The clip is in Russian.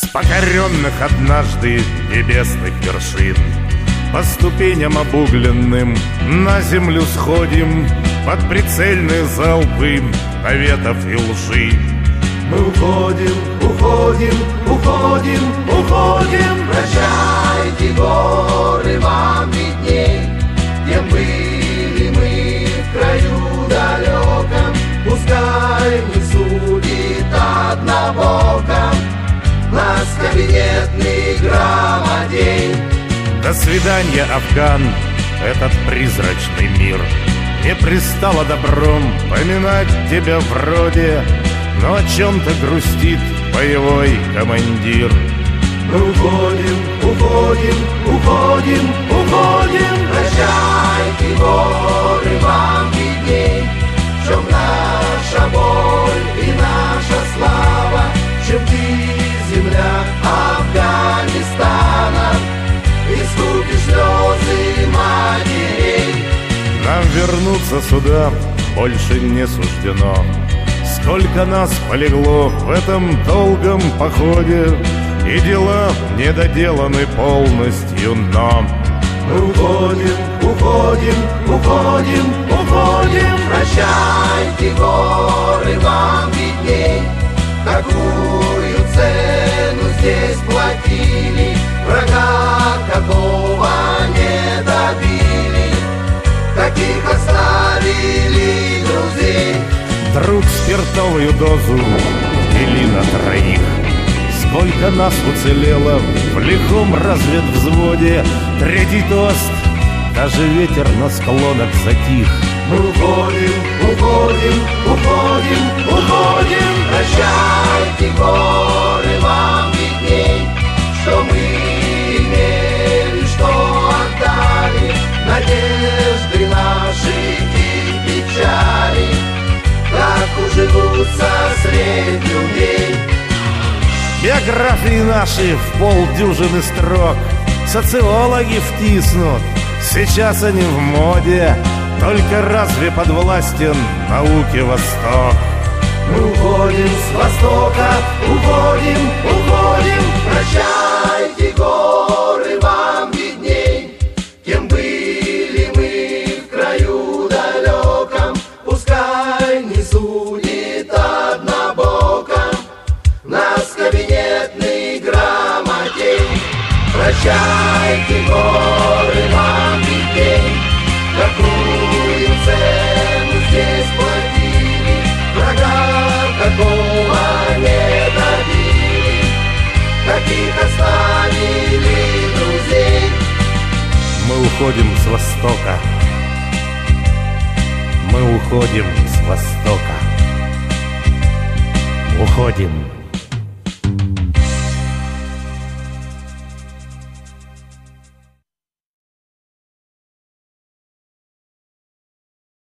покоренных однажды небесных вершин. По ступеням обугленным на землю сходим под прицельные залпы наветов и лжи. Мы уходим, уходим, уходим, уходим. Прощайте, горы, вам видней, где были мы в краю далеком. Пускай не судит однобоко нас кабинетный грамотей. До свидания, Афган, этот призрачный мир. Не пристало добром поминать тебя вроде, но о чем-то грустит боевой командир. Мы уходим, уходим, уходим, уходим. Прощайте, горы, вам видней, в чем наша боль и наша слава, чем ты, земля Афганистана, и скуки слезы матерей. Нам вернуться сюда больше не суждено. Сколько нас полегло в этом долгом походе, и дела не доделаны полностью, но мы уходим, уходим, уходим, уходим. Прощайте, горы, вам видней, какую цену здесь платили, врага какого не добили, каких оставили друзей. Друг спиртовую дозу дели на троих. Сколько нас уцелело в лихом разведвзводе. Третий тост, даже ветер на склонах затих. Мы уходим, уходим, уходим, уходим. Прощайте, горы, вам видней, что мы имели, что отдали, надежды наши и печали, как уживутся средь людей. Биографии наши в полдюжины строк социологи втиснут. Сейчас они в моде, только разве подвластен науке Восток? Мы уходим с востока, уходим, уходим. Прощайте, горы, вам видней, кем были мы в краю далеком. Пускай не судит однобоко нас кабинетный грамотей. Прощайте, горы, вам видней, какую цену здесь платили, врага какого не добили, каких оставили друзей. Мы уходим с востока. Мы уходим с востока. Уходим.